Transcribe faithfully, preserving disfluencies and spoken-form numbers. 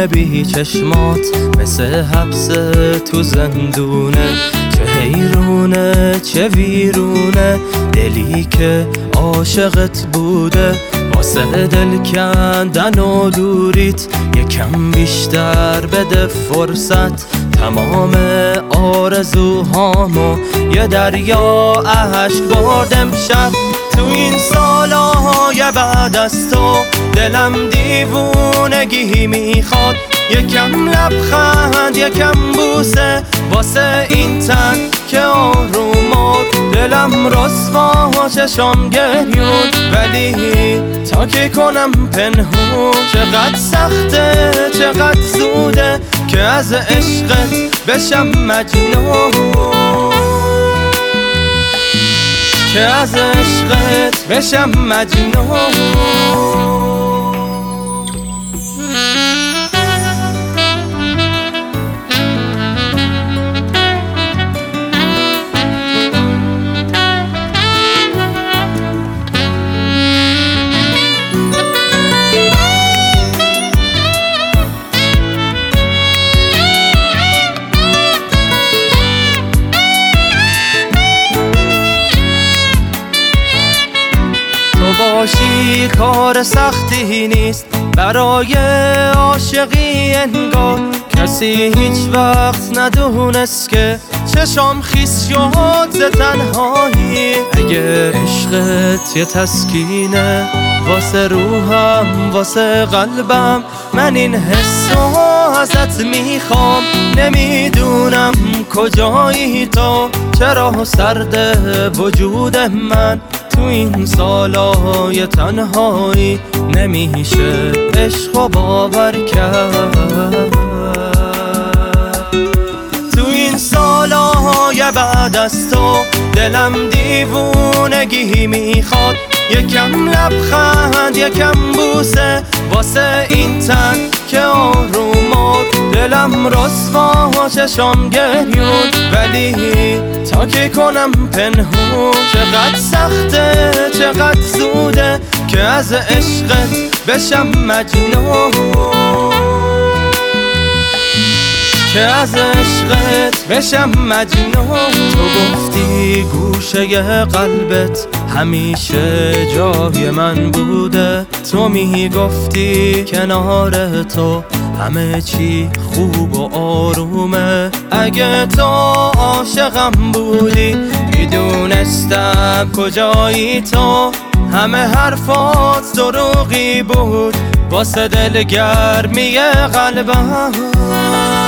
خونه بی چشمات مثل حبس تو زندونه، چه حیرونه چه ویرونه دلی که عاشقت بوده. واسه دل کندن و دوریت یکم بیشتر بده فرصت، تمام آرزوهامو یه دریا اشک برد امشب. تو این سالهای بعد از تو دلم دیوونگی میخواد، یکم لبخند یکم بوسه واسه این تن که آرومات. دلم رسوا چشام گریون ولی تا که کنم پنهون، چقدر سخته چقدر زوده که از عشقت بشم مجنون، که از عشقت بشم مجنون. باشی کار سختی نیست برای عاشقی، انگار کسی هیچ وقت ندونست که چشام خیس شد ز تنهایی. اگه عشقت یه تسکینه واسه روحم واسه قلبم، من این حسو ازت میخوام. نمیدونم کجایی تو، چرا سرد وجود من تو این سالای تنهایی. نمیشه عشقو باور کرد، تو این سالهای بعد از تو دلم دیوونگی میخواد، یکم لبخند یکم بوسه واسه این تن که آرومات. دلم رسوا چشام گریون ولی تا که کنم پنهون، چقدر سخته چقدر زوده که از عشقت بشم مجنون، که از عشقت بشم مجنون. تو گفتی گوشه قلبت همیشه جای من بوده، تو میگفتی کنار تو همه چی خوب و آرومه. اگه تو عاشقم بودی میدونستم کجایی تو، همه حرفات دروغی بود واسه دل گرمی قلبم.